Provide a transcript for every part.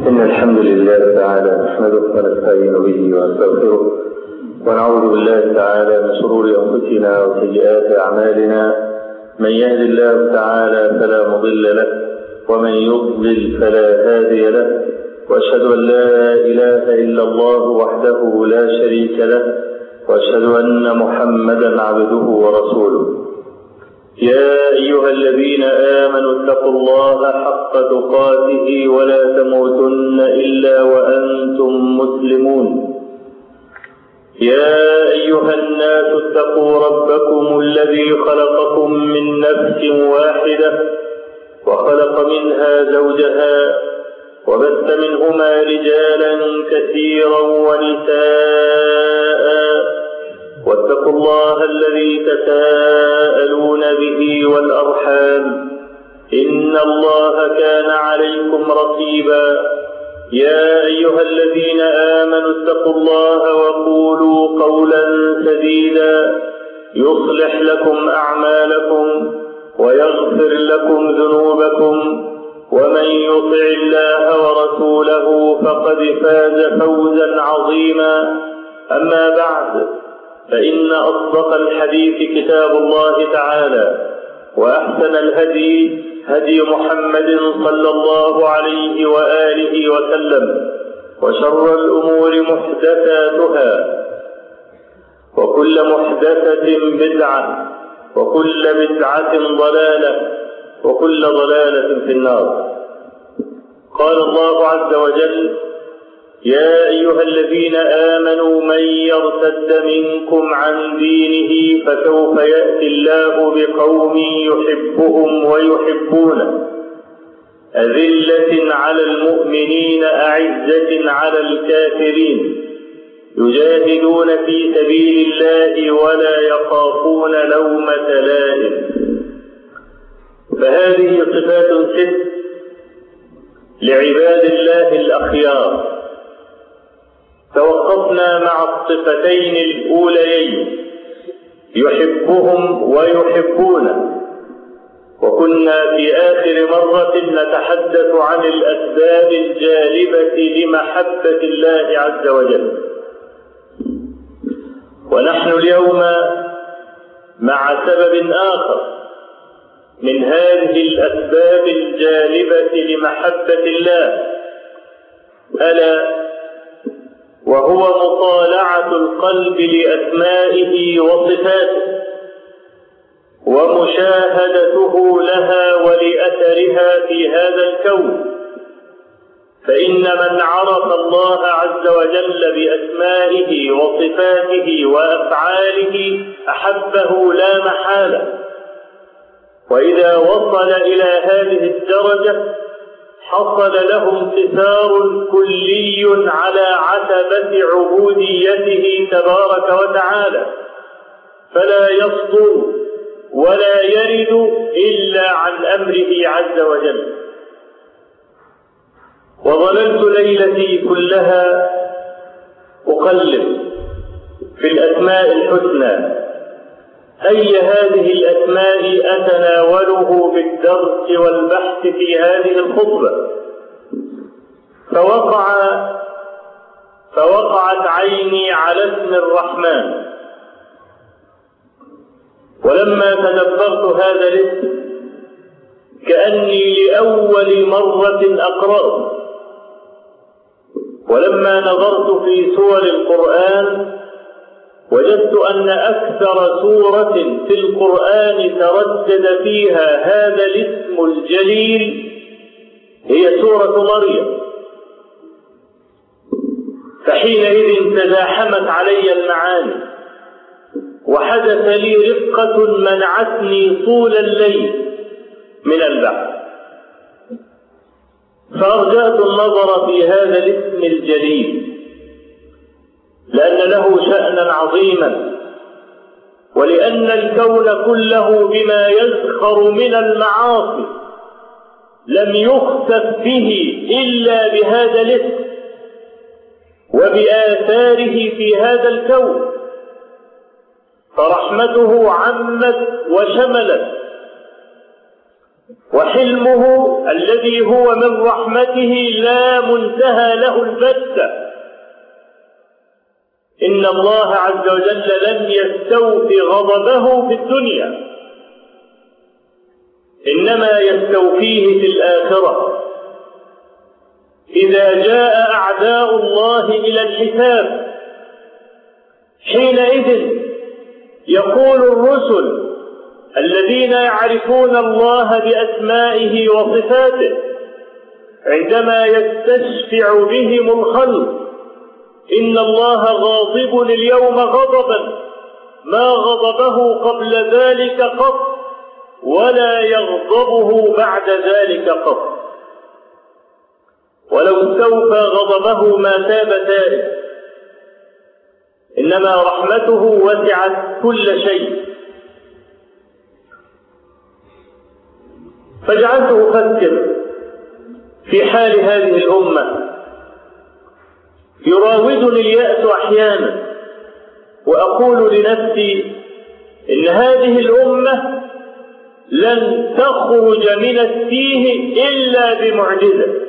إن الحمد لله تعالى نحمده ونستعين به ونستغفره ونعوذ بالله تعالى من شرور أنفسنا وسيئات أعمالنا. من يهد الله تعالى فلا مضل له ومن يضلل فلا هادي له، وأشهد أن لا إله إلا الله وحده لا شريك له، وأشهد أن محمدا عبده ورسوله. يا أيها الذين آمنوا اتقوا الله حق تقاته ولا تموتن إلا وأنتم مسلمون. يا أيها الناس اتقوا ربكم الذي خلقكم من نفس واحدة وخلق منها زوجها وبث منهما رجالا كثيرا ونساء، واتقوا الله الذي تساءلون به والأرحام إن الله كان عليكم رقيبا. يا أيها الذين آمنوا اتقوا الله وقولوا قولا سديدا يصلح لكم أعمالكم ويغفر لكم ذنوبكم، ومن يطع الله ورسوله فقد فاز فوزا عظيما. أما بعد، فإن أصدق الحديث كتاب الله تعالى، وأحسن الهدي هدي محمد صلى الله عليه وآله وسلم، وشر الأمور محدثاتها، وكل محدثة بدعة، وكل بدعة ضلالة، وكل ضلالة في النار. قال الله عز وجل: يا أيها الذين آمنوا من يرتد منكم عن دينه فسوف يأتي الله بقوم يحبهم ويحبونه، أذلة على المؤمنين أعزة على الكافرين، يجاهدون في سبيل الله ولا يخافون لومة لائم. فهذه صفات 6 لعباد الله الأخيار. توقفنا مع الصفتين الأوليين، يحبهم ويحبونه، وكنا في آخر مرة نتحدث عن الأسباب الجالبة لمحبة الله عز وجل. ونحن اليوم مع سبب آخر من هذه الأسباب الجالبة لمحبة الله، ألا وهو مطالعة القلب لأسمائه وصفاته ومشاهدته لها ولأثرها في هذا الكون. فإن من عرف الله عز وجل بأسمائه وصفاته وأفعاله أحبه لا محالة، وإذا وصل إلى هذه الدرجة حصل له انتصار كلي على عتبة عبوديته تبارك وتعالى، فلا يصدر ولا يرد إلا عن أمره عز وجل. وظللت ليلتي كلها أقلب في الأسماء الحسنى، أي هذه الأسماء أتناوله بالدرس والبحث في هذه الخطبة، فوقعت عيني على اسم الرحمن. ولما تدبرت هذا الاسم كأني لأول مرة أقرأه، ولما نظرت في سور القرآن وجدت أن أكثر سورة في القرآن تردد فيها هذا الاسم الجليل هي سورة مريم. فحينئذ تزاحمت علي المعاني، وحدث لي رفقة منعتني طول الليل من البحث، فأرجأت النظر في هذا الاسم الجليل، لأن له شأنا عظيما، ولأن الكون كله بما يزخر من المعاصي لم يخسف به إلا بهذا الاسم وبآثاره في هذا الكون، فرحمته عمت وشملت وحلمه الذي هو من رحمته لا منتهى له البتة. إن الله عز وجل لم يستوفي غضبه في الدنيا، إنما يستوفيه في الآخرة إذا جاء أعداء الله إلى الحساب. حينئذ يقول الرسل الذين يعرفون الله بأسمائه وصفاته عندما يستشفع بهم الخلق: إن الله غاضب اليوم غضبا ما غضبه قبل ذلك قط ولا يغضبه بعد ذلك قط. ولو استوفى غضبه ما تاب تائب، إنما رحمته وسعت كل شيء. فجعلت أفكر في حال هذه الأمة، يراودني اليأس أحيانا وأقول لنفسي إن هذه الأمة لن تخرج من التيه إلا بمعجزة،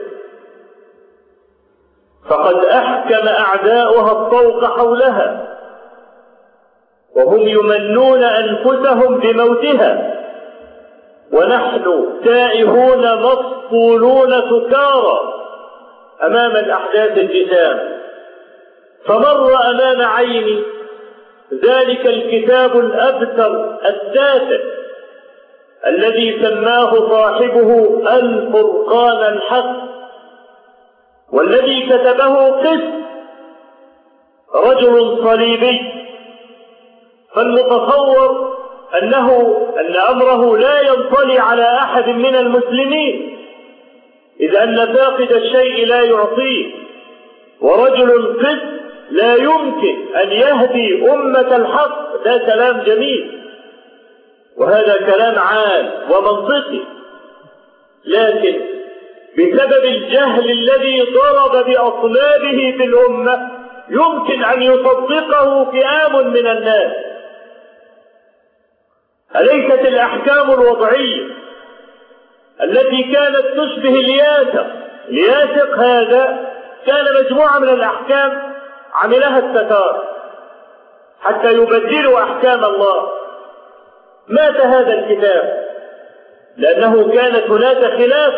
فقد أحكم أعداؤها الطوق حولها وهم يمنون أنفسهم بموتها، ونحن تائهون مسطولون سكارى أمام الأحداث الجسام. فمر أمام عيني ذلك الكتاب الأبتر التافه الذي سماه صاحبه الفرقان الحق، والذي كتبه قس رجل صليبي. فالمتصور أن أمره لا ينطلي على أحد من المسلمين، إذ أن فاقد الشيء لا يعطيه، ورجل قس لا يمكن أن يهدي أمة الحق. ده كلام جميل وهذا كلام عام ومنطقي، لكن بسبب الجهل الذي ضرب بأصلابه في الأمة يمكن أن يصدقه فئام من الناس. أليست الأحكام الوضعية التي كانت تشبه الياسق هذا كان مجموعة من الأحكام عملها التتار حتى يبدلوا أحكام الله. مات هذا الكتاب لأنه كانت هناك خلاف،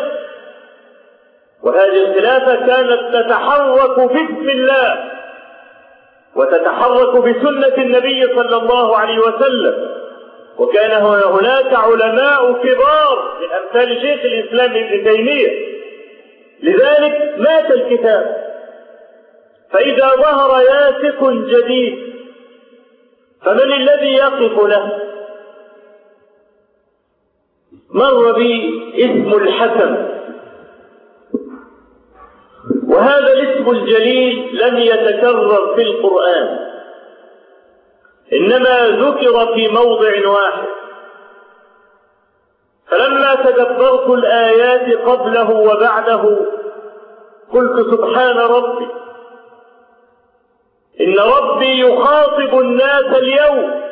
وهذه الخلافة كانت تتحرك باسم الله وتتحرك بسنة النبي صلى الله عليه وسلم. وكان هناك علماء كبار من أمثال شيخ الإسلام ابن تيمية، لذلك مات الكتاب. فإذا ظهر ياسق جديد فمن الذي يقف له؟ مر بي اسم الحكم، وهذا الاسم الجليل لم يتكرر في القرآن، إنما ذكر في موضع واحد. فلما تدبرت الآيات قبله وبعده قلت: سبحان ربي، إن ربي يخاطب الناس اليوم.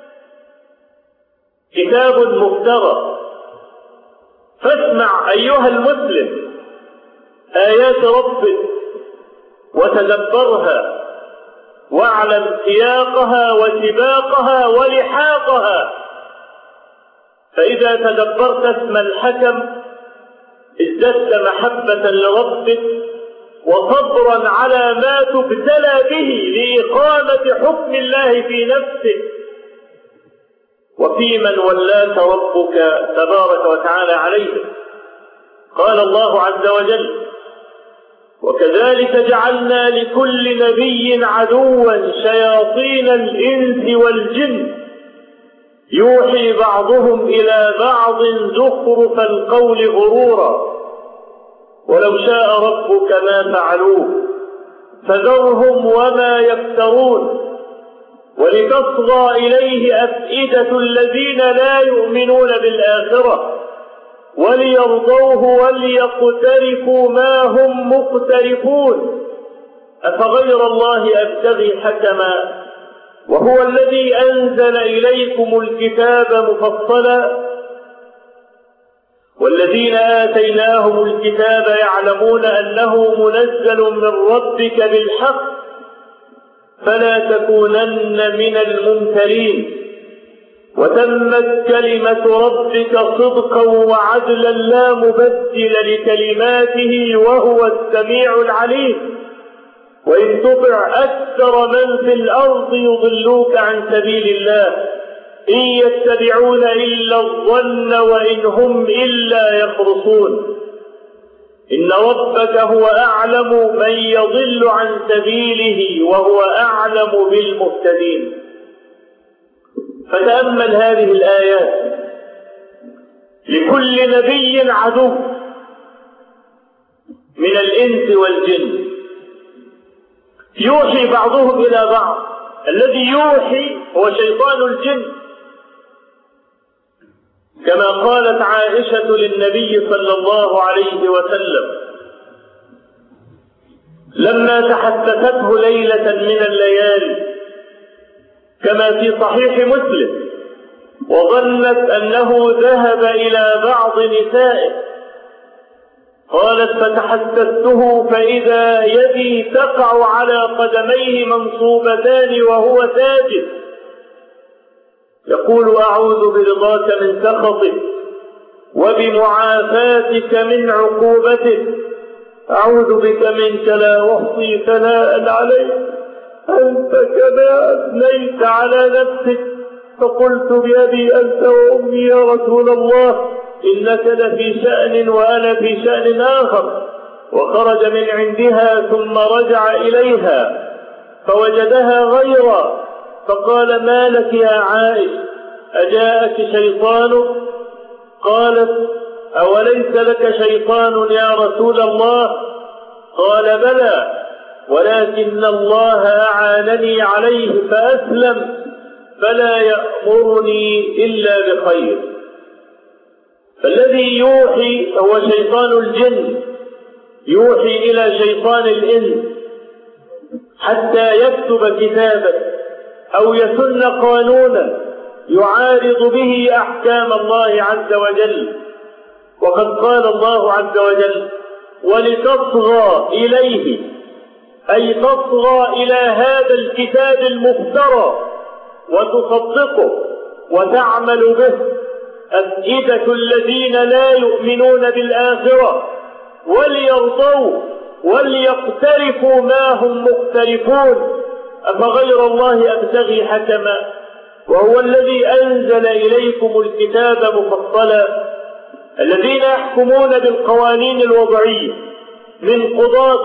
كتاب مفترى، فاسمع أيها المسلم آيات ربك وتدبرها واعلم سياقها وسباقها ولحاقها. فإذا تدبرت اسم الحكم ازددت محبة لربك وصبرا على ما تبتلى به لإقامة حكم الله في نفسك وفي من ولاك ربك تبارك وتعالى عليه. قال الله عز وجل: وكذلك جعلنا لكل نبي عدوا شياطين الإنس والجن يوحي بعضهم إلى بعض زخرف القول غرورا ولو شاء ربك ما فعلوه فذرهم وما يفترون ولتصغى إليه أفئدة الذين لا يؤمنون بالآخرة وليرضوه وليقترفوا ما هم مقترفون أفغير الله أبتغي حكما وهو الذي أنزل إليكم الكتاب مفصلا والذين آتيناهم الكتاب يعلمون أنه منزل من ربك بالحق فلا تكونن من الممترين وتمت كلمة ربك صدقا وعدلا لا مبدل لكلماته وهو السميع العليم وإن تطع أكثر من في الأرض يضلوك عن سبيل الله إن يتبعون إلا الظن وإن هم إلا يخرصون إن ربك هو أعلم من يضل عن سبيله وهو أعلم بالمهتدين. فتأمل هذه الآيات. لكل نبي عدو من الإنس والجن يوحي بعضهم إلى بعض. الذي يوحي هو شيطان الجن، كما قالت عائشة للنبي صلى الله عليه وسلم لما تحدثته ليلة من الليالي كما في صحيح مسلم وظنت أنه ذهب إلى بعض نسائه، قالت فتحدثته فإذا يدي تقع على قدميه منصوبتان وهو ساجد يقول أعوذ برضاك من سخطك وبمعافاتك من عقوبتك، أعوذ بك منك لا أحصي ثناء عليك أنت كما أثنيت على نفسك. فقلت بأبي أنت وأمي يا رسول الله إنك لفي شأن وأنا في شأن آخر. وخرج من عندها ثم رجع إليها فوجدها غيرا فقال ما لك يا عائش أجاءك شيطان؟ قالت أوليس لك شيطان يا رسول الله؟ قال بلى ولكن الله أعانني عليه فأسلم فلا يأمرني إلا بخير. فالذي يوحي هو شيطان الجن يوحي إلى شيطان الإنس حتى يكتب كتابا أو يسن قانونا يعارض به أحكام الله عز وجل. وقد قال الله عز وجل ولتصغى إليه أي تصغى إلى هذا الكتاب المفترى وتصدقه وتعمل به أفئدة الذين لا يؤمنون بالآخرة وليرضوا وليقترفوا ما هم مقترفون أفغير الله أبتغي حكما وهو الذي أنزل إليكم الكتاب مفصلا. الذين يحكمون بالقوانين الوضعية من قضاة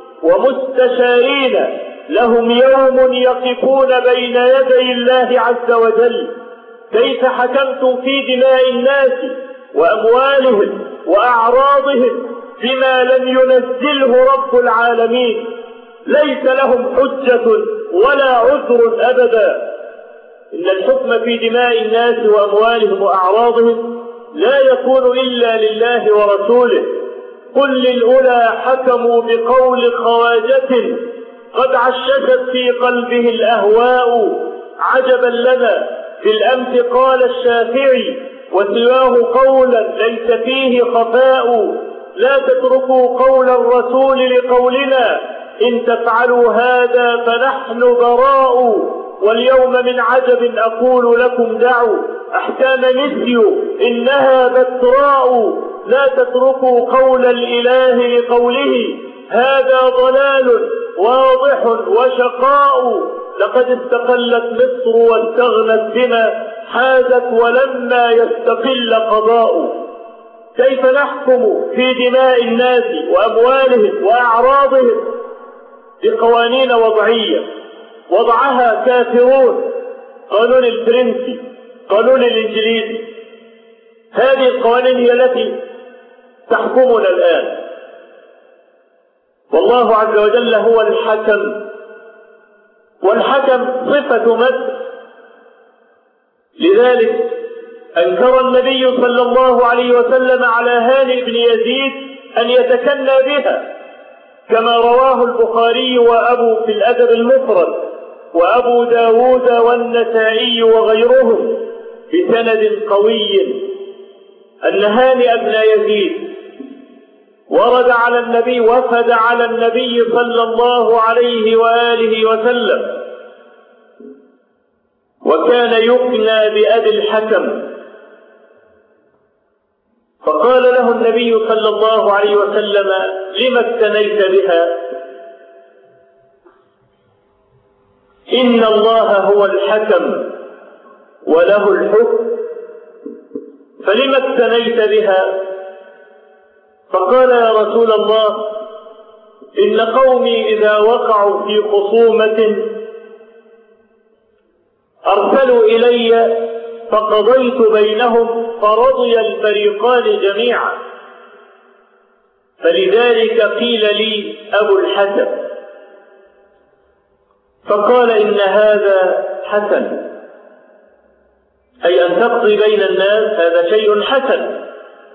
ومستشارين لهم يوم يقفون بين يدي الله عز وجل كيف حكمتم في دماء الناس وأموالهم وأعراضهم بما لم ينزله رب العالمين. ليس لهم حجة ولا عذر أبدا. إن الحكم في دماء الناس وأموالهم وأعراضهم لا يكون إلا لله ورسوله. قل للأولى حكموا بقول خواجة قد عششت في قلبه الأهواء عجبا لنا بالأمس قال الشافعي وسواه قولا ليس فيه خفاء لا تتركوا قول الرسول لقولنا إن تفعلوا هذا فنحن براء واليوم من عجب أقول لكم دعوا أحكام نسيوا إنها بتراء لا تتركوا قول الإله لقوله هذا ضلال واضح وشقاء لقد استقلت مصر واستغنت بنا حازت ولما يستقل قضاء. كيف نحكم في دماء الناس وأموالهم وأعراضهم بقوانين وضعية وضعها كافرون؟ قانون الفرنسي، قانون الإنجليزي، هذه القوانين هي التي تحكمنا الآن. والله عز وجل هو الحكم، والحكم صفة مد. لذلك أنكر النبي صلى الله عليه وسلم على هانئ بن يزيد أن يتكنى بها كما رواه البخاري وأبو في الأدب المفرد وأبو داود والنسائي وغيرهم بسند قوي أن هانئ بن يزيد ورد على النبي، وفد على النبي صلى الله عليه وآله وسلم، وكان يكنى بأبي الحكم، فقال له النبي صلى الله عليه وسلم: لم اكتنيت بها؟ إن الله هو الحكم وله الحكم، فلم اكتنيت بها؟ فقال: يا رسول الله، إن قومي إذا وقعوا في خصومة أرسلوا إلي فقضيت بينهم فرضي الفريقان جميعا، فلذلك قيل لي أبو الحسن. فقال: إن هذا حسن، أي أن تقضي بين الناس هذا شيء حسن.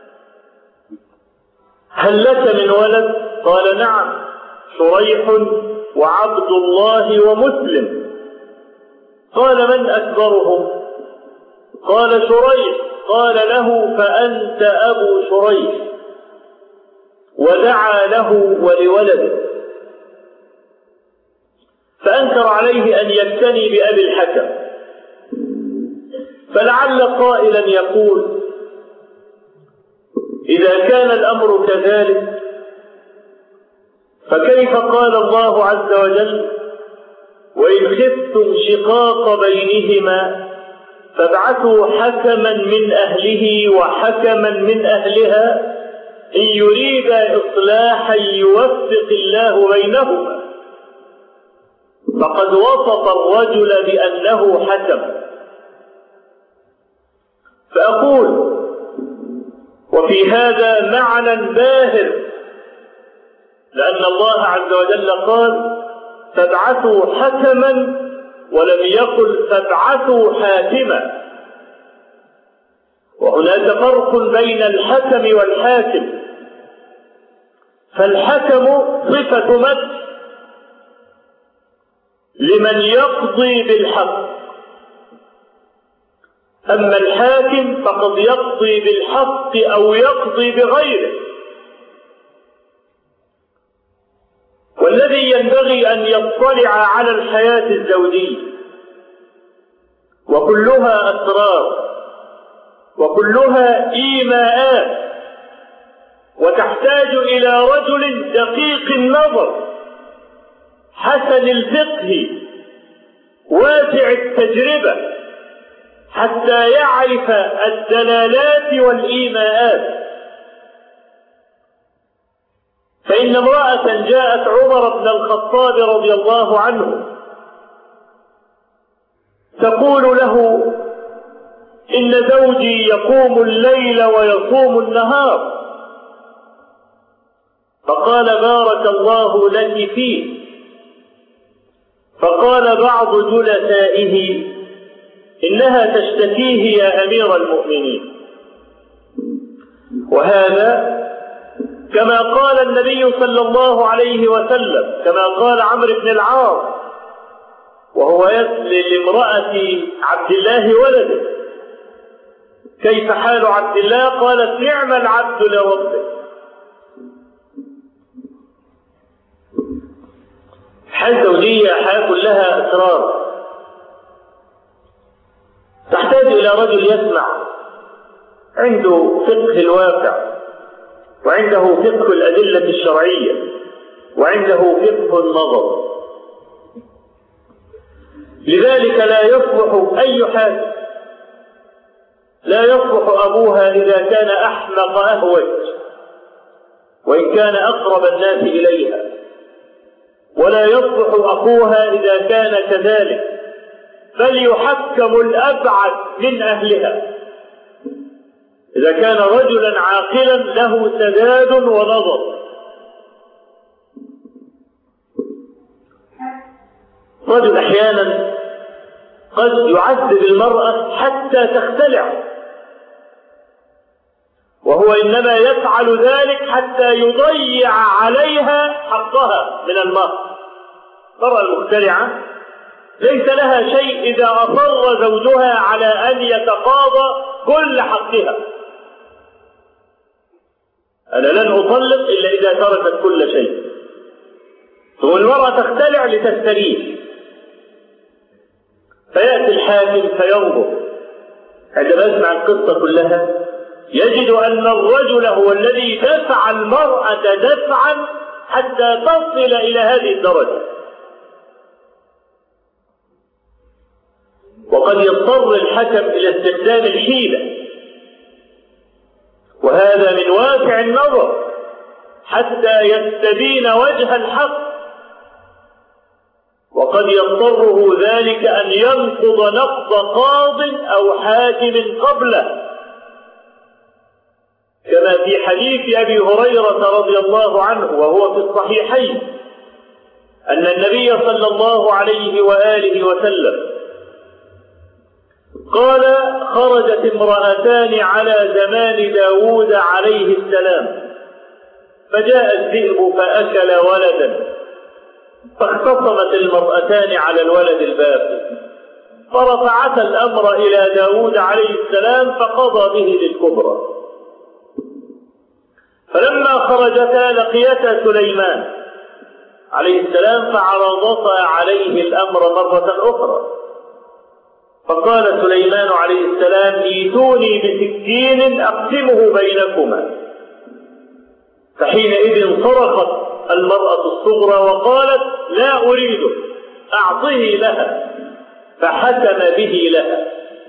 هل لك من ولد؟ قال: نعم، شريح وعبد الله ومسلم. قال: من أكبرهم؟ قال: شريح. قال له: فأنت أبو شريح. ودعا له ولولده، فأنكر عليه أن يكتني بأبي الحكم. فلعل قائلا يقول: إذا كان الأمر كذلك فكيف قال الله عز وجل: وإن خفتم شقاق بينهما فابعثوا حكما من أهله وحكما من أهلها إن يريد إصلاحا يوفق الله بينهما. فقد وصف الرجل بأنه حكم. فأقول: وفي هذا معنى باهر، لأن الله عز وجل قال: فابعثوا حكما، ولم يقل فابعثوا حاكما. وهناك فرق بين الحكم والحاكم. فالحكم صفة مدح لمن يقضي بالحق، أما الحاكم فقد يقضي بالحق أو يقضي بغيره. والذي ينبغي أن يطلع على الحياة الزوجية، وكلها أسرار وكلها إيماءات، وتحتاج إلى رجل دقيق النظر حسن الفقه واسع التجربة حتى يعرف الدلالات والإيماءات. فإن امرأة جاءت عمر بن الخطاب رضي الله عنه تقول له: إن زوجي يقوم الليل ويصوم النهار. فقال: بارك الله لك فيه. فقال بعض جلسائه: إنها تشتكيه يا أمير المؤمنين. وهذا كما قال النبي صلى الله عليه وسلم، كما قال عمرو بن العاص وهو يسأل لامرأة عبد الله ولده: كيف حال عبد الله؟ قالت: نعم العبد لربه. حياة زوجية حياة كلها أسرار، تحتاج إلى رجل يسمع، عنده فقه الواقع، وعنده فقه الأدلة الشرعية، وعنده فقه النظر. لذلك لا يصلح أي حاجة، لا يصلح أبوها إذا كان أحمق أهوج وإن كان أقرب الناس إليها، ولا يصلح أخوها إذا كان كذلك، فليحكم الأبعد من أهلها إذا كان رجلا عاقلا له سداد ونظر. رجل أحيانا قد يعذب المرأة حتى تختلع، وهو إنما يفعل ذلك حتى يضيع عليها حقها من المهر. المرأة المختلعة ليس لها شيء إذا أصر زوجها على أن يتقاضى كل حقها، أنا لن أطلق إلا إذا تركت كل شيء. ثم المرأة تختلع لتستريح، فيأتي الحاكم فينظر، عندما يسمع القصة كلها يجد أن الرجل هو الذي دفع المرأة دفعا حتى تصل إلى هذه الدرجة. وقد يضطر الحكم إلى استخدام الحيلة، وهذا من واسع النظر حتى يستبين وجه الحق، وقد يضطره ذلك أن ينقض نقض قاض أو حاكم قبله، كما في حديث أبي هريرة رضي الله عنه وهو في الصحيحين أن النبي صلى الله عليه وآله وسلم قال: خرجت امرأتان على زمان داود عليه السلام، فجاء الذئب فأكل ولدا، فاختصمت المرأتان على الولد الباقي، فرفعتا الأمر إلى داود عليه السلام فقضى به للكبرى. فلما خرجتا لقيتا سليمان عليه السلام فعرضتا عليه الأمر مرة أخرى، فقال سليمان عليه السلام: ائتوني بسكين أقسمه بينكما. فحينئذ صرخت المرأة الصغرى وقالت: لا أريده، أعطه لها، فحكم به لها.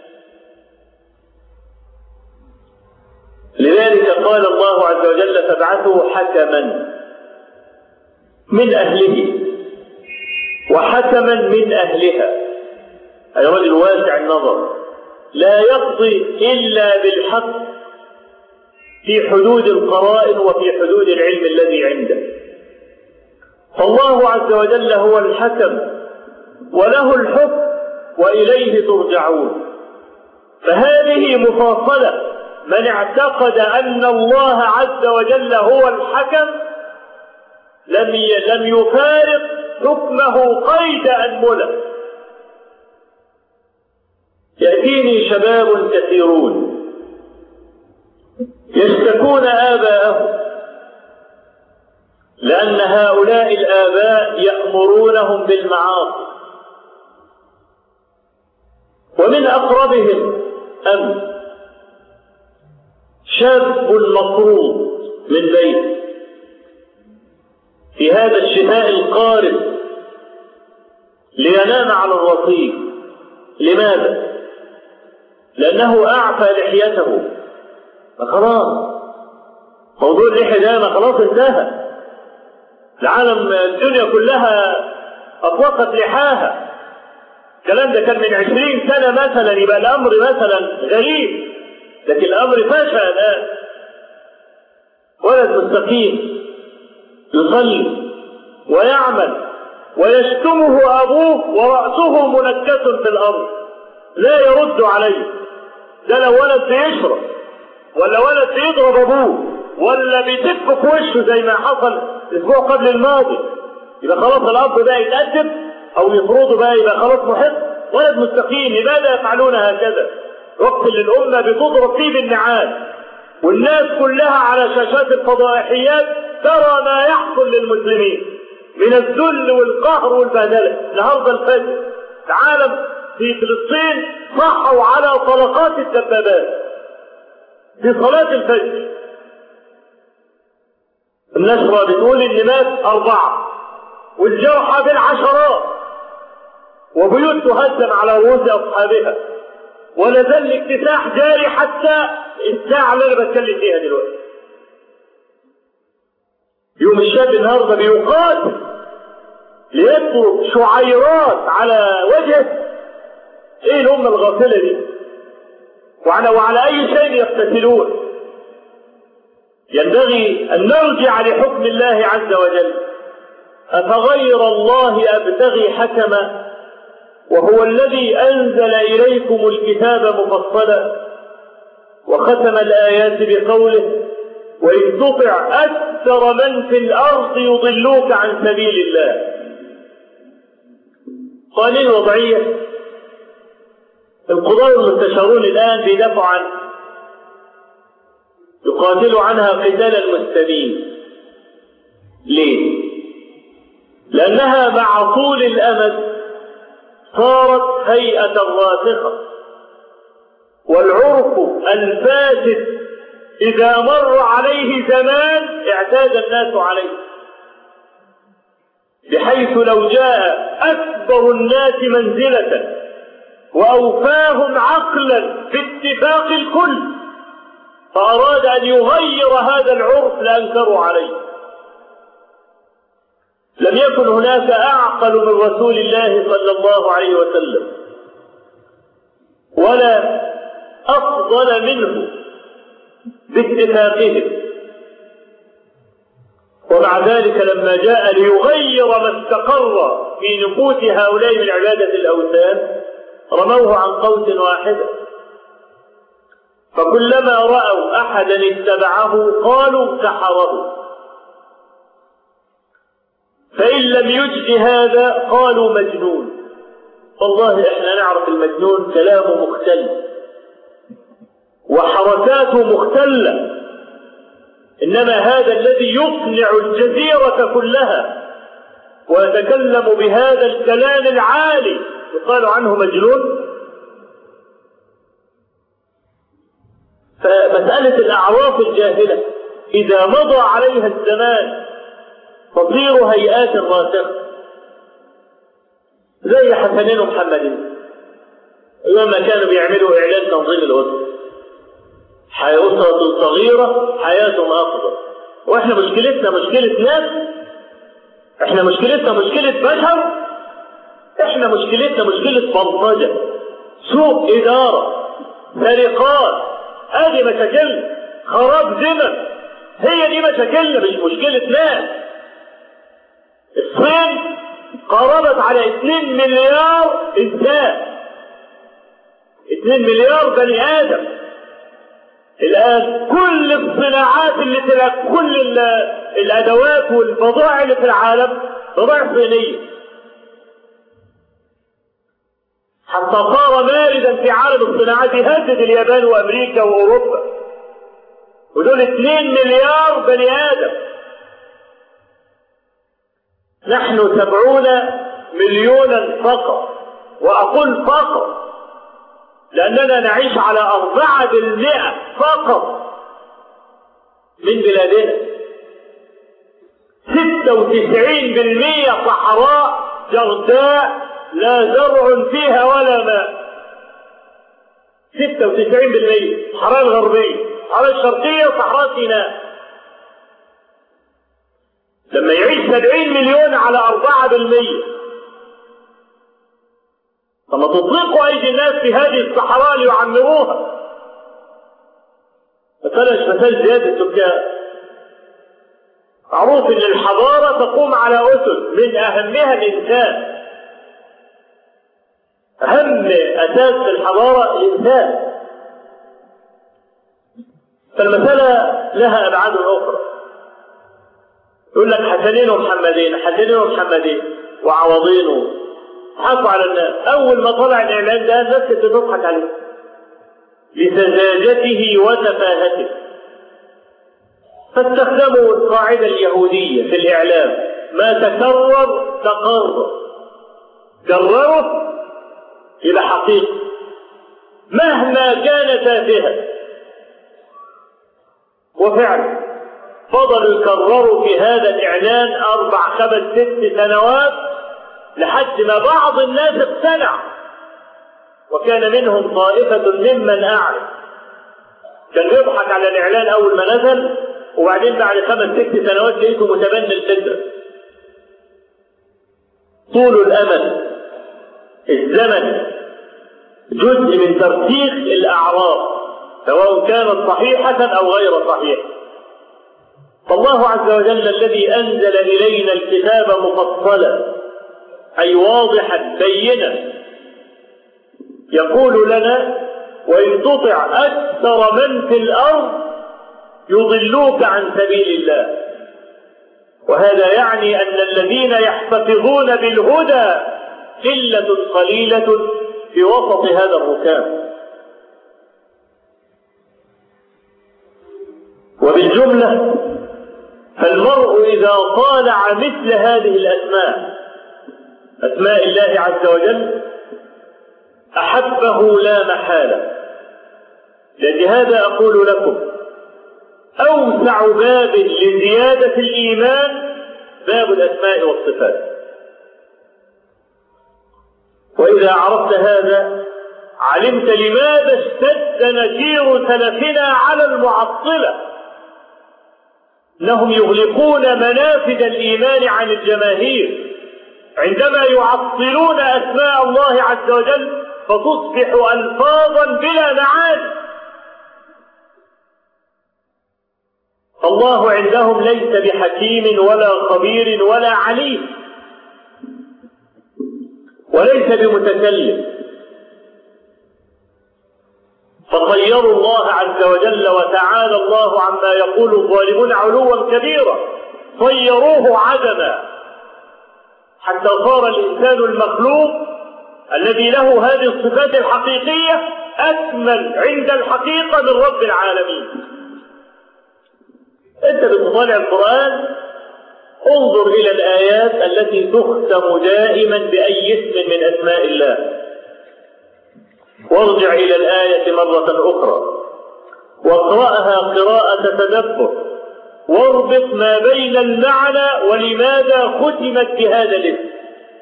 لذلك قال الله عز وجل: فابعثوا حكما من أهله وحكما من أهلها، أي رجل واسع النظر لا يقضي إلا بالحق في حدود القرائن وفي حدود العلم الذي عنده. فالله عز وجل هو الحكم وله الحكم وإليه ترجعون. فهذه مفاصلة، من اعتقد أن الله عز وجل هو الحكم لم يفارق حكمه قيد أنملة. يأتيني شباب كثيرون يشتكون آباءهم لأن هؤلاء الآباء يأمرونهم بالمعاصي، ومن أقربهم شاب مطرود من بيت في هذا الشتاء القارس لينام على الرصيف. لماذا؟ لأنه أعفى لحيته، فخلاص موضوع اللحية ده خلاص انتهى، العالم الدنيا كلها أطلقت لحاها. الكلام ده كان من 20 سنة مثلا، يبقى الأمر مثلا غريب، لكن الأمر فشل الآن. ولد مستقيم يصلي ويعمل ويشتمه أبوه ورأسه منكس في الأرض لا يرد عليه. ده لو ولد بيشرب ولا ولد بيضرب أبوه ولا بيتف في وشه زي ما حصل الأسبوع قبل الماضي، يبقى خلاص الأب بقى يتأدب أو يطرده بقى، يبقى خلاص محق. ولد مستقيم، لماذا يفعلون هكذا؟ وقت اللي الأمة بتضرب فيه بالنعال والناس كلها على شاشات الفضائحيات ترى ما يحصل للمسلمين من الذل والقهر والبهدلة. النهارده الفجر العالم في فلسطين صحوا على طلقات الدبابات في صلاة الفجر. النشرة بتقول إن مات 4 والجرحى بالعشرات، وبيوت تهدم على رؤوس أصحابها، ولا زال الاكتساح جاري حتى الساعة اللي أنا بتكلم فيها دلوقتي. يوم الشاب النهارده بيقاتل ليترك شعيرات على وجهه. ايه الأمة الغافلة دي؟ وعلى أي شيء يقتتلون؟ ينبغي أن نرجع لحكم الله عز وجل. أفغير الله أبتغي حكما وهو الذي أنزل إليكم الكتاب مفصلا وختم الآيات بقوله: وإن تطع أكثر من في الأرض يضلوك عن سبيل الله. قوانين وضعية القضاة المستشارون الآن بيدافعوا عنه. يقاتل عنها قتال المستبين. ليه؟ لأنها مع طول الأمد صارت هيئة راسخة، والعرف الفاسد إذا مر عليه زمان اعتاد الناس عليه، بحيث لو جاء أكبر الناس منزلة وأوفاهم عقلا باتفاق الكل فأراد أن يغير هذا العرف لأنكروا عليه. لم يكن هناك أعقل من رسول الله صلى الله عليه وسلم ولا أفضل منه باتفاقهم، ومع ذلك لما جاء ليغير ما استقر في نفوس هؤلاء من عبادة الأوثان رموه عن قوس واحدة، فكلما رأوا أحدا اتبعه قالوا سحره، فإن لم يجد هذا قالوا مجنون. والله احنا نعرف المجنون كلامه مختل وحركاته مختلة، إنما هذا الذي يقنع الجزيرة كلها ويتكلم بهذا الكلام العالي يقال عنه مجنون. فمسألة الأعراف الجاهلة إذا مضى عليها الزمان تصير هيئات راسخة، زي حسنين ومحمدين لما كانوا بيعملوا إعلان تنظيم الأسرة، أسرة صغيرة حياتهم أفضل. وإحنا مشكلتنا مشكلة ناس، إحنا مشكلتنا مشكلة بشر، إحنا مشكلتنا مشكلة بلطجة، سوء إدارة، سرقات، هذه مشاكل، خراب ذمم، هي دي مشاكلنا مش مشكلة ناس. الصين قربت على 2 مليار إنسان، 2 مليار بني آدم. الآن كل الصناعات اللي كل الأدوات والبضائع اللي في العالم بضائع صينية، حتى صار ماردا في عالم الصناعات يهدد اليابان وأمريكا وأوروبا، ودول 2 مليار بني آدم. نحن 70 مليونا فقط، وأقول فقط لأننا نعيش على 4% فقط من بلادنا. 96% صحراء جرداء لا زرع فيها ولا ماء. 96% صحراء الغربية، صحراء الشرقية وصحراء سيناء. لما يعيش 70 مليون على 4%، فما تطلقوا أيدي الناس في هذه الصحراء ليعمروها. مثال زيادة السكان. معروف أن الحضارة تقوم على أسس من أهمها الإنسان. أهم أساس في الحضارة الإنسان. فالمسألة لها أبعاد أخرى. يقول لك حسنين ومحمدين، حسنين ومحمدين وعوضين، حطوا على الناس. أول ما طلع الإعلان ده الناس كانت تضحك عليه لسذاجته وتفاهته، فاستخدموا القاعدة اليهودية في الإعلام: ما تكرر تقرر، كرره إلى حقيقة مهما كان تافها. وفعلا فضلوا يكرروا في هذا الإعلان 4 5 6 سنوات لحد ما بعض الناس اقتنع، وكان منهم طائفة ممن أعرف كان يضحك على الإعلان أول ما نزل، وبعدين بعد 5 6 سنوات لقيته متبني الفكرة. طول الأمل، الزمن جزء من ترسيخ الأعراف سواء كانت صحيحة أو غير صحيحة. فالله عز وجل الذي أنزل إلينا الكتاب مفصلا أي واضحا بينا يقول لنا: وإن تطع أكثر من في الأرض يضلوك عن سبيل الله. وهذا يعني أن الذين يحتفظون بالهدى قلة قليلة في وسط هذا الركام. وبالجملة فالمرء إذا طالع مثل هذه الأسماء، أسماء الله عز وجل، أحبه لا محالة. لهذا أقول لكم أوسع باب لزيادة الإيمان باب الأسماء والصفات. وإذا عرفت هذا علمت لماذا اشتد نكير سلفنا على المعطلة. انهم يغلقون منافذ الإيمان عن الجماهير عندما يعطلون أسماء الله عز وجل فتصبح ألفاظا بلا معاني. الله عندهم ليس بحكيم ولا خبير ولا عليم وليس بمتكلم، فطيروا الله عز وجل وتعالى الله عما يقول الظالمون علوا كبيرا، طيروه عدما حتى صار الإنسان المخلوق الذي له هذه الصفات الحقيقية أكمل عند الحقيقة من رب العالمين. أنت بتطالع القرآن انظر إلى الآيات التي تختم دائما بأي اسم من أسماء الله، وارجع إلى الآية مرة أخرى واقرأها قراءة تدبر، واربط ما بين المعنى ولماذا ختمت بهذا الاسم.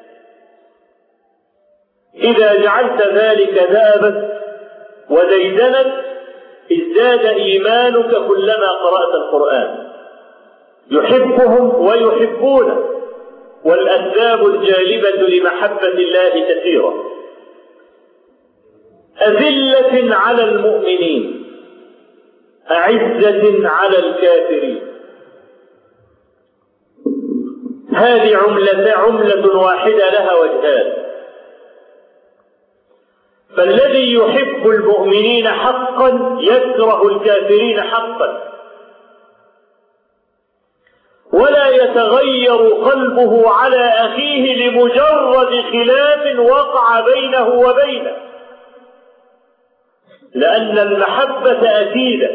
إذا جعلت ذلك ذابت وديدنت ازداد إيمانك كلما قرأت القرآن. يحبهم ويحبونه، والأسباب الجالبة لمحبة الله كثيرة. أذلة على المؤمنين أعزة على الكافرين. هذه عملة واحدة لها وجهان. فالذي يحب المؤمنين حقا يكره الكافرين حقا، ولا يتغير قلبه على أخيه لمجرد خلاف وقع بينه وبينه، لأن المحبة أكيدة.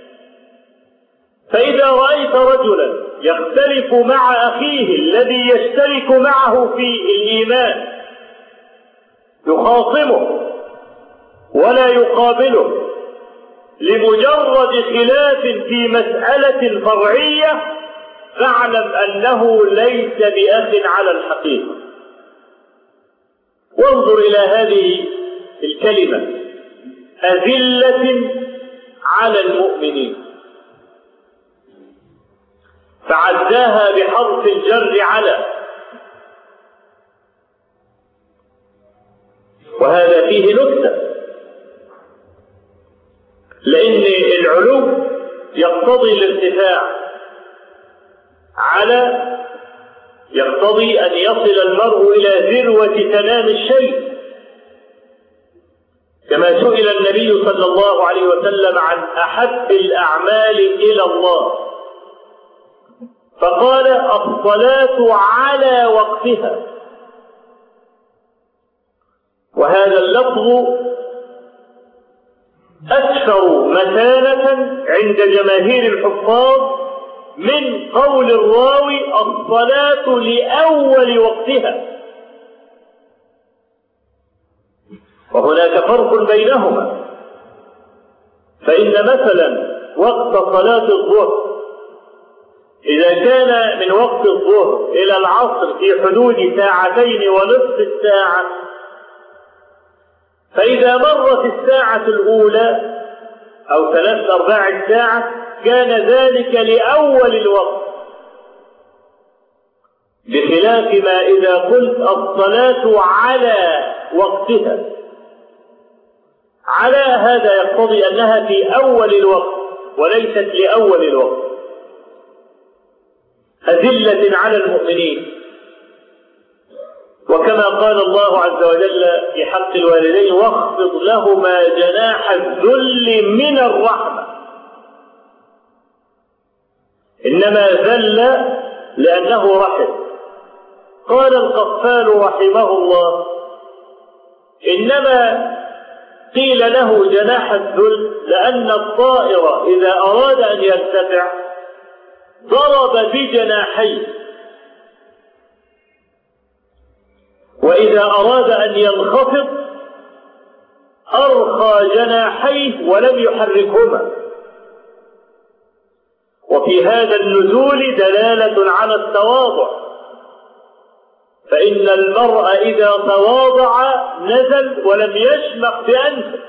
فإذا رأيت رجلا يختلف مع أخيه الذي يشترك معه في الإيمان يخاصمه ولا يقابله لمجرد خلاف في مسألة فرعية، فاعلم أنه ليس بأخ على الحقيقة. وانظر إلى هذه الكلمة أذلة على المؤمنين، فعزاها بحرف الجر على، وهذا فيه نكتة، لأن العلو يقتضي الارتفاع، على يقتضي أن يصل المرء إلى ذروة تمام الشيء، كما سئل النبي صلى الله عليه وسلم عن أحب الأعمال إلى الله فقال الصلاة على وقتها. وهذا اللفظ أكثر متانة عند جماهير الحفاظ من قول الراوي الصلاة لأول وقتها، وهناك فرق بينهما. فإن مثلا وقت صلاة الظهر إذا كان من وقت الظهر إلى العصر في حدود 2.5 ساعة، فإذا مرت الساعة الأولى أو 3/4 ساعة كان ذلك لأول الوقت، بخلاف ما إذا قلت الصلاة على وقتها. على هذا يقتضي أنها في أول الوقت وليست لأول الوقت. أذلة على المؤمنين، وكما قال الله عز وجل في حق الوالدين واخفض لهما جناح الذل من الرحمة. إنما ذل لأنه رحم. قال القفال رحمه الله إنما قيل له جناح الذل لأن الطائر إذا أراد أن يرتفع ضرب بجناحيه، وإذا أراد أن ينخفض أرخى جناحيه ولم يحركهما. وفي هذا النزول دلالة على التواضع، فإن المرء إذا تواضع نزل ولم يشمخ بأنفه.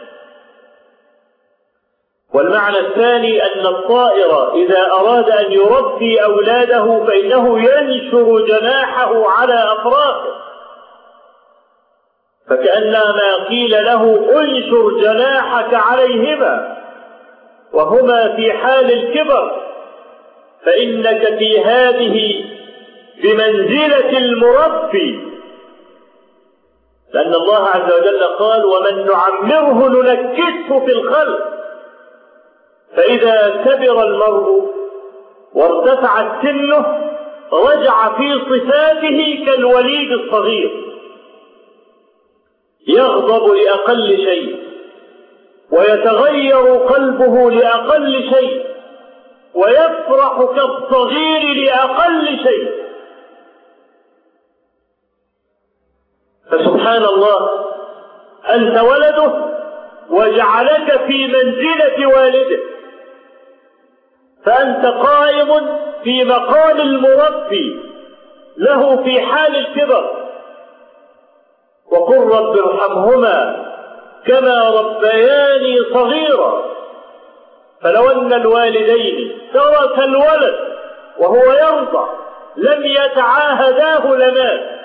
والمعنى الثاني أن الطائر إذا أراد أن يربي أولاده فإنه ينشر جناحه على أطرافه، فكأنما قيل له انشر جناحك عليهما وهما في حال الكبر، فإنك في هذه بمنزلة المربي، لأن الله عز وجل قال ومن نعمره ننكسه في الخلق. فإذا كبر المرء وارتفعت سنه رجع في صفاته كالوليد الصغير، يغضب لأقل شيء ويتغير قلبه لأقل شيء ويفرح كالصغير لأقل شيء. فسبحان الله، أنت ولده وجعلك في منزلة والده، فأنت قائم في مقام المربي له في حال الكبر. وقل رب ارحمهما كما ربياني صغيرا. فلو أن الوالدين ترك الولد وهو يرضع لم يتعاهداه لمات،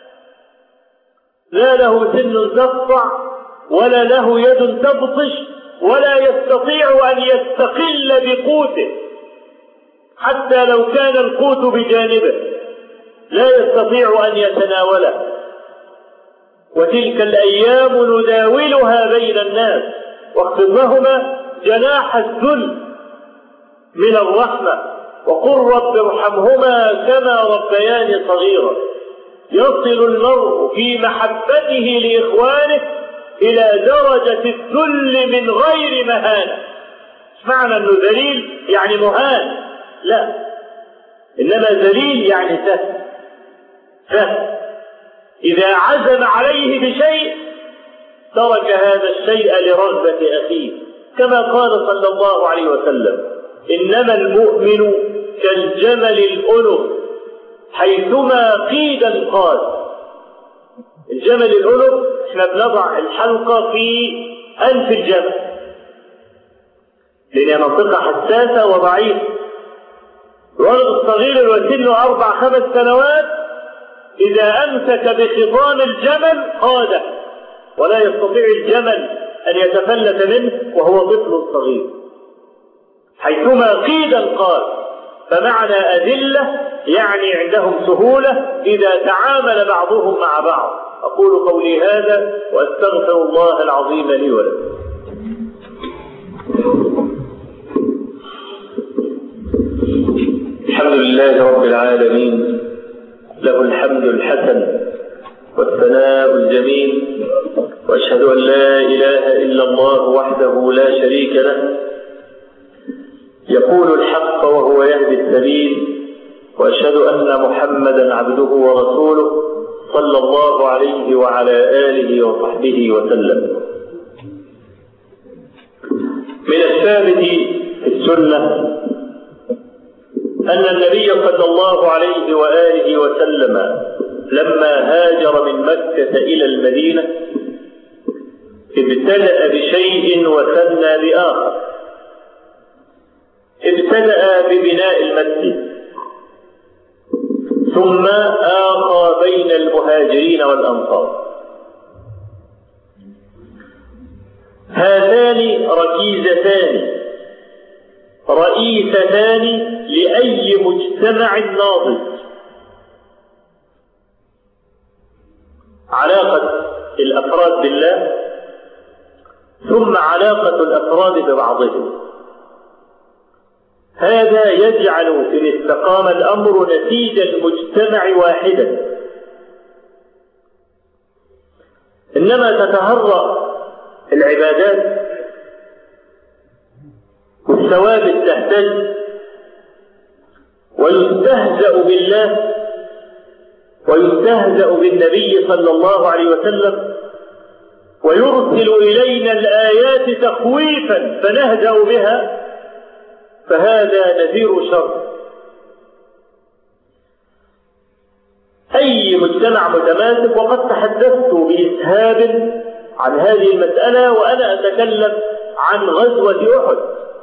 لا له سن تقطع ولا له يد تبطش ولا يستطيع أن يستقل بقوته، حتى لو كان القوت بجانبه لا يستطيع أن يتناوله. وتلك الأيام نداولها بين الناس، واخفض لهما جناح الذل من الرحمة وقل رب ارحمهما كما ربياني صغيرا. يصل المرء في محبته لإخوانه إلى درجة الذل من غير مهانة. مش معنى أنه ذليل يعني مهان، لا، إنما ذليل يعني سهل. إذا عزم عليه بشيء ترك هذا الشيء لرغبة أخيه، كما قال صلى الله عليه وسلم إنما المؤمن كالجمل الأنف حيثما قيد انقاد. الجمل الأنف احنا بنضع الحلقة في أنف الجمل لأنها منطقة حساسة وضعيفة. الولد الصغير الوسن 4-5 سنوات إذا أمسك بخطام الجمل قاده، ولا يستطيع الجمل أن يتفلت منه وهو طفل صغير. حيثما قيد انقاد، فمعنى أذلة يعني عندهم سهولة إذا تعامل بعضهم مع بعض. أقول قولي هذا وأستغفر الله العظيم لي ولكم. الحمد لله رب العالمين، له الحمد الحسن والثناء الجميل، وأشهد أن لا إله إلا الله وحده لا شريك له، يقول الحق وهو يهدي السبيل، وأشهد أن محمدا عبده ورسوله صلى الله عليه وعلى آله وصحبه وسلم. من الثابت في السنة أن النبي صلى الله عليه وآله وسلم لما هاجر من مكة إلى المدينة ابتدأ بشيء وثنى بآخر. ابتدأ ببناء المسجد، ثم آخى بين المهاجرين والأنصار. هاتان ركيزتان رئيستان لأي مجتمع ناضج. علاقة الأفراد بالله، ثم علاقة الأفراد ببعضهم. هذا يجعل إن استقام الأمر نتيجة المجتمع واحدا. إنما تتهرأ العبادات والثوابت تهتز ويستهزأ بالله ويستهزأ بالنبي صلى الله عليه وسلم ويرسل إلينا الآيات تخويفا فنهزأ بها، فهذا نذير شر. أي مجتمع متماسك، وقد تحدثت بإسهاب عن هذه المسألة وأنا أتكلم عن غزوة أحد،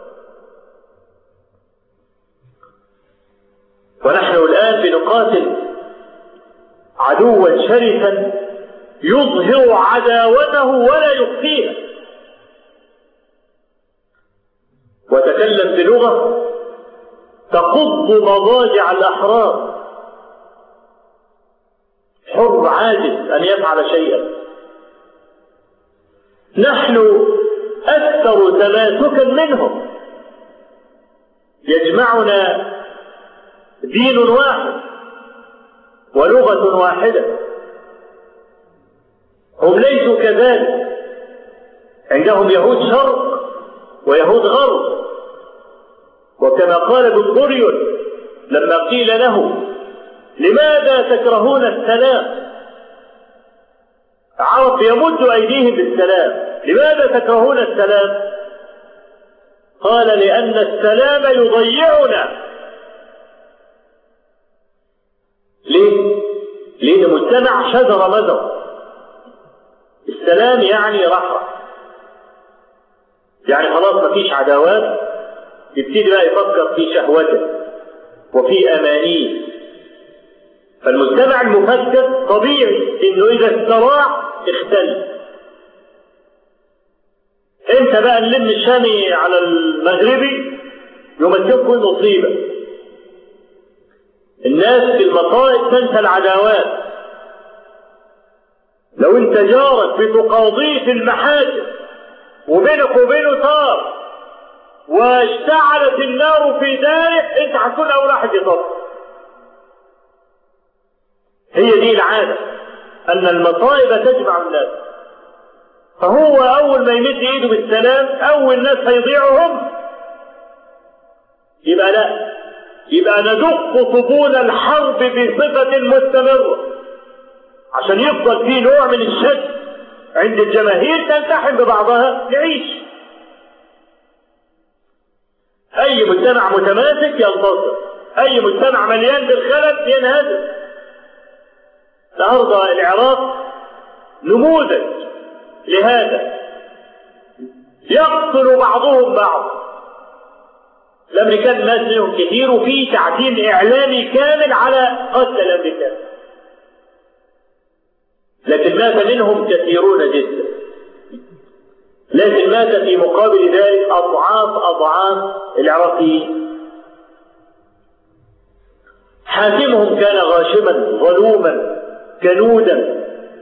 ونحن الآن بنقاتل عدوا شرسا يظهر عداوته ولا يخفيها، وتكلم بلغة تقض مضاجع الأحرار، حر عاجز أن يفعل شيئا. نحن أكثر تماسكا منهم، يجمعنا دين واحد ولغة واحدة، هم ليسوا كذلك، عندهم يهود شرق ويهود غرب. وكما قال ابن غوريون لما قيل له لماذا تكرهون السلام، العرب يمد أيديهم بالسلام، لماذا تكرهون السلام؟ قال لأن السلام يضيعنا. ليه؟ لأن مجتمع شجر مزر. السلام يعني رحمة، يعني خلاص مفيش عداوات، يبتدي بقى يفكر في شهوته وفي أمانيه. فالمجتمع المفكك طبيعي إنه إذا استراع اختل. أنت بقى نلم الشامي على المغربي يمثلكم مصيبة. الناس في المصائب تنسى العداوات. لو انت جارك بتقاضيه في المحاكم وبينك وبينه طار واشتعلت النار في داره، انت هتكون اول واحد يطفي. هي دي العادة، ان المصائب تجمع الناس. فهو اول ما يمد ايده بالسلام اول ناس هيضيعهم. يبقى لا، يبقى ندق طبول الحرب بصفة مستمرة عشان يفضل فيه نوع من الشد عند الجماهير تلتحم ببعضها نعيش. أي مجتمع متماسك ينتصر، أي مجتمع مليان بالخلل ينهزم. النهارده العراق نموذج لهذا، يقتل بعضهم بعض. الأمريكان مات منهم كثير، وفي تعتيم إعلامي كامل على قتل الأمريكان، لكن مات منهم كثيرون جدا. لكن مات في مقابل ذلك أضعاف العراقيين. حاكمهم كان غاشما ظلوما كنودا،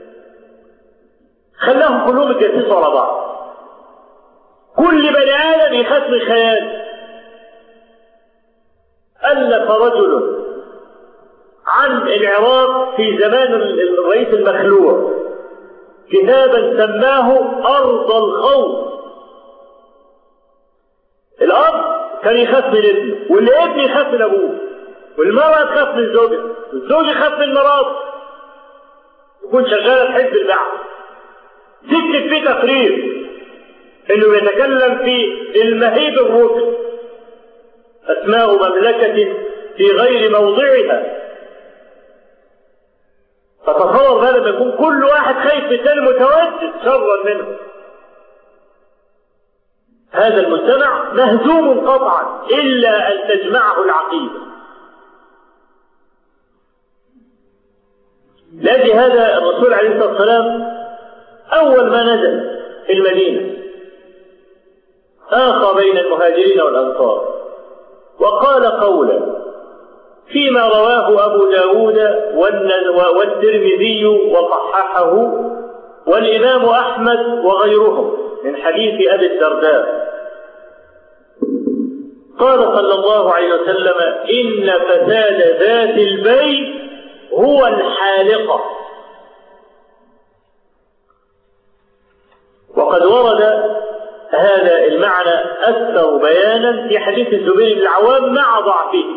خلاهم كلهم يتجسسوا على بعض. كل بني آدم يخاف من خيال. ألف رجل عن العراق في زمان الرئيس المخلوع كتابا سماه أرض الخوف. الأب كان يخاف من ابنه، والابن يخاف من أبوه، والمرأة تخاف من زوجها، والزوج يخاف من مراته. يكون شغالة في حزب البعث، تكتب فيه تقرير إنه يتكلم في المهيب الروسي، أسماء مملكة في غير موضعها. فتصور بقى لما يكون كل واحد خايف من الثاني متوجد شرا منه. هذا المجتمع مهزوم قطعا إلا أن تجمعه العقيدة. لأجل هذا الرسول عليه الصلاة والسلام أول ما نزل في المدينة آخى بين المهاجرين والأنصار وقال قولا فيما رواه أبو داود والترمذي وصححه والإمام أحمد وغيرهم من حديث أبي الدرداء. قال صلى الله عليه وسلم إن فساد ذات البيت هو الحالقة. وقد وقد ورد هذا المعنى أكثر بيانا في حديث الزبير بن العوام مع ضعفه،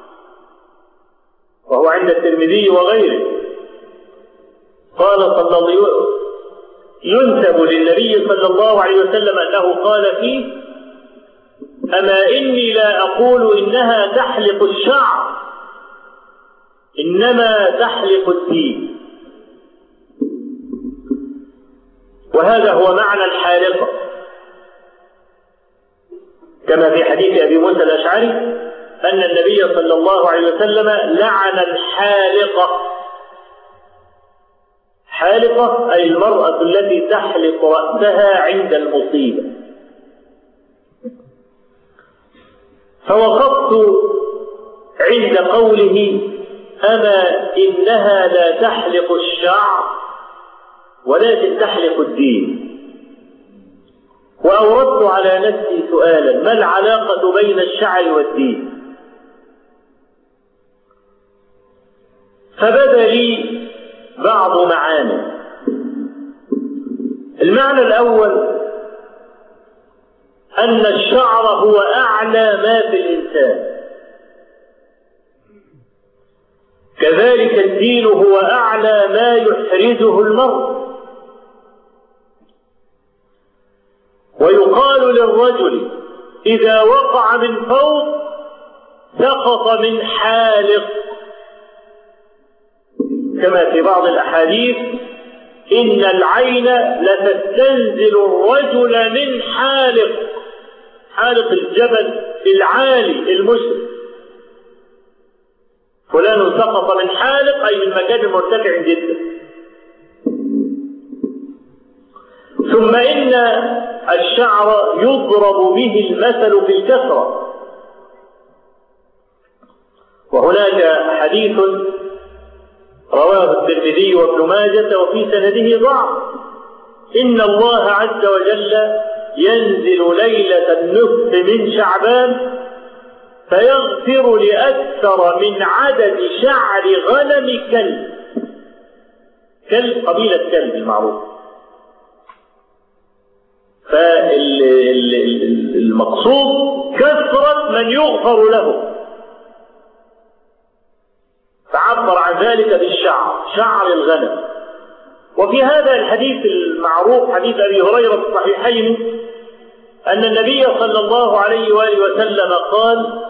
وهو عند الترمذي وغيره. قال ينسب للنبي صلى الله عليه وسلم أنه قال فيه: أما إني لا أقول إنها تحلق الشعر، إنما تحلق الدين. وهذا هو معنى الحالقة، كما في حديث أبي موسى الأشعري أن النبي صلى الله عليه وسلم لعن الحالقة. حالقة أي المرأة التي تحلق رأسها عند المصيبة. فوقفت عند قوله: أما إنها لا تحلق الشعر ولكن تحلق الدين. وأوردت على نفسي سؤالا: ما العلاقة بين الشعر والدين؟ فبدا لي بعض معاني. المعنى الأول أن الشعر هو أعلى ما في الإنسان، كذلك الدين هو أعلى ما يحرزه المرء. ويقال للرجل إذا وقع من فوق سقط من حالق، كما في بعض الأحاديث: إن العين لتستنزل الرجل من حالق، حالق الجبل العالي المشرق. فلان سقط من حالق أي من مكان مرتفع جدا. ثم إن الشعر يضرب به المثل في الكثرة. وهناك حديث رواه الترمذي وابن ماجه وفي سنده ضعف: إن الله عز وجل ينزل ليلة النصف من شعبان فيغفر لأكثر من عدد شعر غنم كلب. كلب قبيلة كلب المعروف. فالمقصود كثرة من يغفر له، فعبر عن ذلك بالشعر، شعر الغنم. وفي هذا الحديث المعروف حديث أبي هريرة في الصحيحين أن النبي صلى الله عليه وآله وسلم قال: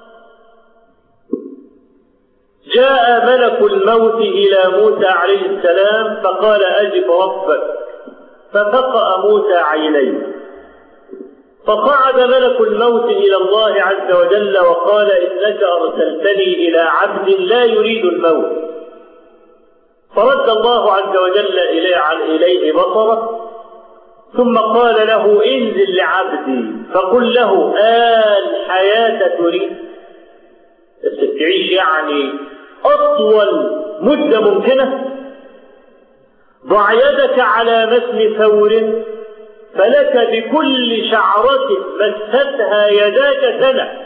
جاء ملك الموت إلى موسى عليه السلام فقال: أجب ربك. ففقأ موسى عينيه، فقعد ملك الموت إلى الله عز وجل وقال: إنك أرسلتني إلى عبد لا يريد الموت. فرد الله عز وجل إليه بصره، ثم قال له: انزل لعبدي فقل له: الحياة تريد؟ تعيش يعني أطول مدة ممكنة؟ ضع يدك على متن ثور فلك بكل شعرة مستها يداك سنة.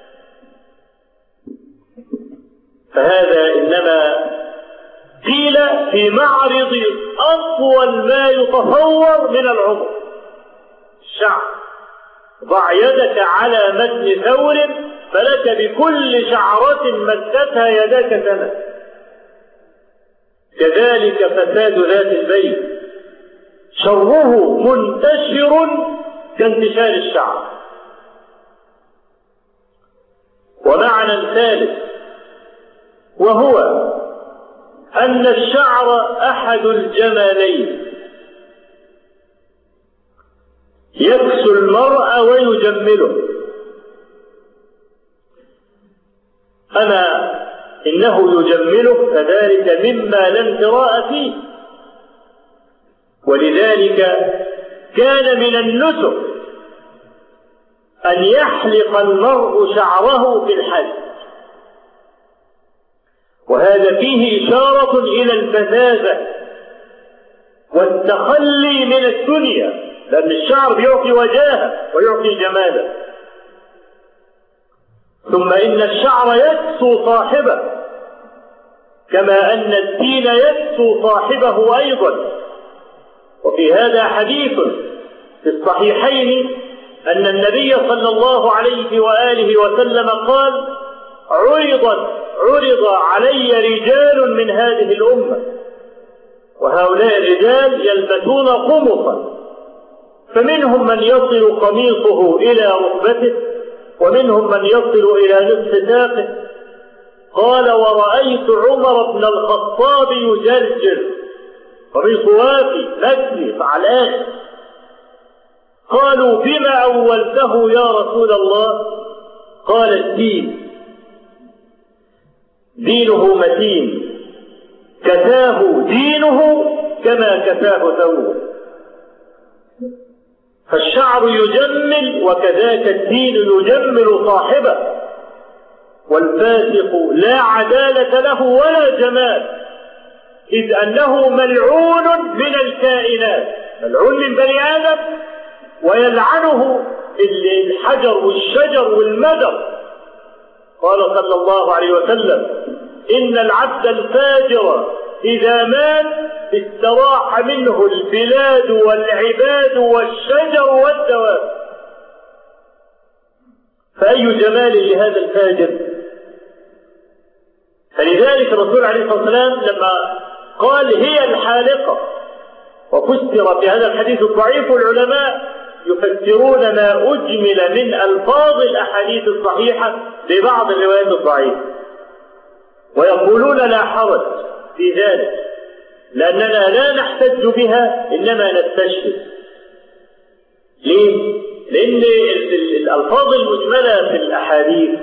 فهذا إنما قيل في معرض أطول ما يتصور من العمر، الشعر. ضع يدك على متن ثور فلك بكل شعرة مستها يداك سنة. كذلك فساد ذات البين، شره منتشر كانتشار الشعر. ومعنى ثالث وهو أن الشعر أحد الجمالين، يكسو المرء ويجمله. أما إنه يجمله فذلك مما لا امتراء فيه. ولذلك كان من النسك أن يحلق المرء شعره في الحج، وهذا فيه إشارة إلى الفذاذة والتخلي من الدنيا، لأن الشعر يعطي وجاهة ويعطي جمالا. ثم إن الشعر يكسو صاحبه، كما أن الدين يكسو صاحبه أيضا. وفي هذا حديث في الصحيحين أن النبي صلى الله عليه وآله وسلم قال: عرض علي رجال من هذه الأمة، وهؤلاء الرجال يلبسون قمصا، فمنهم من يصل قميصه إلى ركبته، ومنهم من يصل إلى نصف ساقه. قال: ورأيت عمر بن الخطاب يجرجر قميص وافي نكسي فعلان. قالوا: بما أولته يا رسول الله؟ قال: الدين، دينه متين، كساه دينه كما كساه ثوبه. فالشعر يجمل، وكذاك الدين يجمل صاحبه. والفاسق لا عدالة له ولا جمال، إذ أنه ملعون من الكائنات، ملعون من بني آدم، ويلعنه الحجر والشجر والمدر. قال صلى الله عليه وسلم: إن العبد الفاجر إذا مات استراح منه البلاد والعباد والشجر والدواب. فأي جمال لهذا الفاجر. فلذلك الرسول عليه الصلاة والسلام لما قال: هي الحالقة، وفسر في هذا الحديث الضعيف، العلماء يفسرون ما أجمل من ألفاظ الأحاديث الصحيحة ببعض الروايات الضعيفة، ويقولون: لا حرج في ذلك، لأننا لا نحتج بها، إنما نستشهد. ليه؟ لأن الألفاظ المجملة في الأحاديث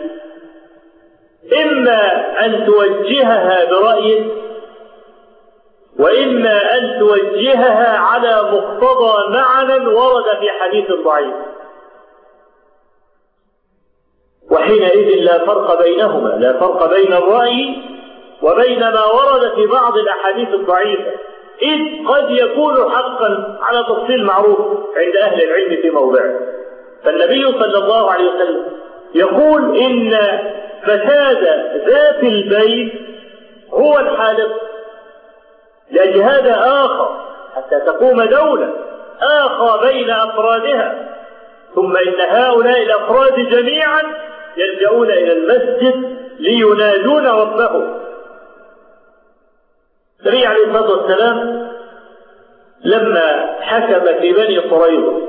إما أن توجهها برأيك، وإما أن توجهها على مقتضى معنى ورد في حديث ضعيف، وحينئذ لا فرق بينهما، لا فرق بين الرأي وبين ما ورد في بعض الأحاديث الضعيفة، إذ قد يكون حقا على تفصيل معروف عند أهل العلم في موضعه. فالنبي صلى الله عليه وسلم يقول: إن فساد ذات البيت هو الحالق، لأجل هذا آخى حتى تقوم دولة، آخى بين أفرادها، ثم إن هؤلاء الأفراد جميعا يلجؤون إلى المسجد لينادون ربهم. النبي عليه الصلاة والسلام لما حكم في بني قريظة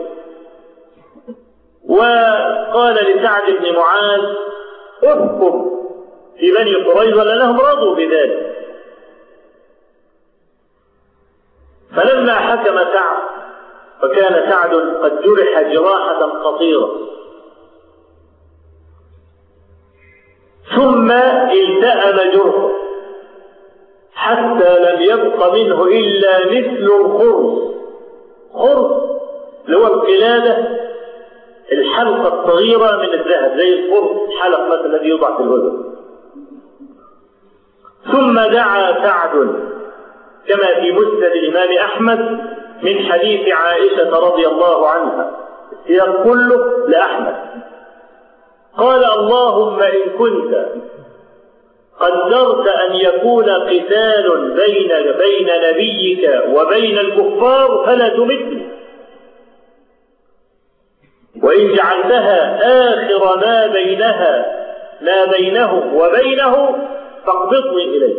وقال لسعد بن معاذ: احكم في بني قريظة، لأنهم رضوا بذلك. فلما حكم سعد، فكان سعد قد جرح جراحة خطيرة، ثم التأم جرحه حتى لم يبق منه إلا مثل الخرص. خرص اللي هو القلادة، الحلقة الصغيرة من الذهب، زي الخرص الحلق مثلا الذي يوضع في الأذن. ثم دعا سعد كما في مسند الإمام أحمد من حديث عائشة رضي الله عنها، السياق كله لأحمد. قال: اللهم إن كنت قدرت أن يكون قتال بين نبيك وبين الكفار فلا تمتني، وإن جعلتها آخر ما بينهم وبينه فاقبضني إليك.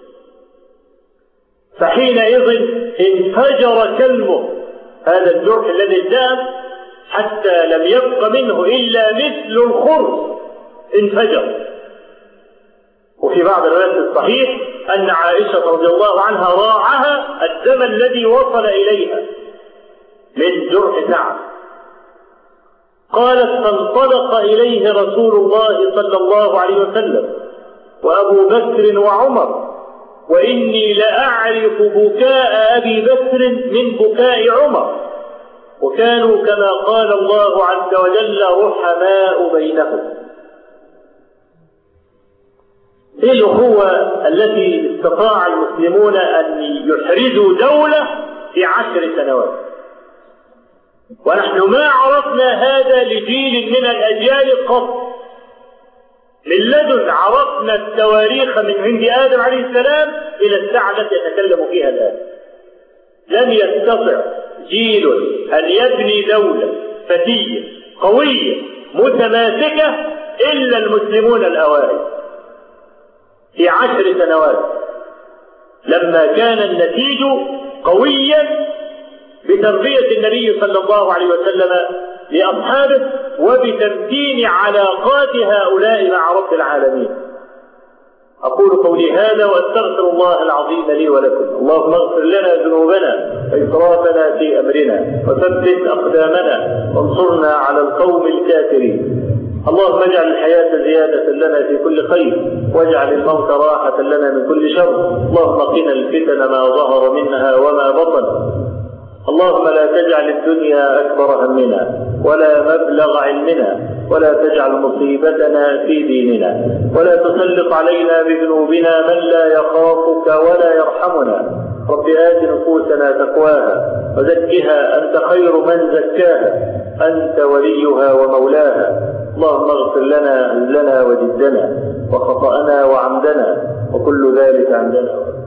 فحينئذ انفجر كلمه، هذا الجرح الذي التأم حتى لم يبق منه إلا مثل الخرص، انفجر. وفي بعض الروايات الصحيح أن عائشة رضي الله عنها راعها الدم الذي وصل إليها من جرح سعد. قالت: فانطلق إليه رسول الله صلى الله عليه وسلم وأبو بكر وعمر، وإني لأعرف بكاء أبي بكر من بكاء عمر، وكانوا كما قال الله عز وجل رحماء بينهم. إيه الأخوة التي استطاع المسلمون أن يحرزوا دولة في 10 سنوات، ونحن ما عرفنا هذا لجيل من الأجيال قط. من لدن عرفنا التواريخ من عند آدم عليه السلام إلى الساعة التي نتكلم فيها الآن. لم يستطع جيل أن يبني دولة فتية قوية متماسكة إلا المسلمون الأوائل في 10 سنوات، لما كان النتيج قويا بتربية النبي صلى الله عليه وسلم لأصحابه وبتمكين علاقات هؤلاء مع رب العالمين. أقول قولي هذا وأستغفر الله العظيم لي ولكم. اللهم اغفر لنا ذنوبنا وإسرافنا في أمرنا وثبت أقدامنا وانصرنا على القوم الكافرين. اللهم اجعل الحياة زيادة لنا في كل خير واجعل الموت راحة لنا من كل شر. اللهم قنا الفتن ما ظهر منها وما بطن. اللهم لا تجعل الدنيا أكبر همنا ولا مبلغ علمنا ولا تجعل مصيبتنا في ديننا ولا تسلط علينا بذنوبنا من لا يخافك ولا يرحمنا. رب آت نفوسنا تقواها وزكها أنت خير من زكاها أنت وليها ومولاها. اللهم اغفر لنا هزلنا وجدنا وخطأنا وعمدنا وكل ذلك عندنا.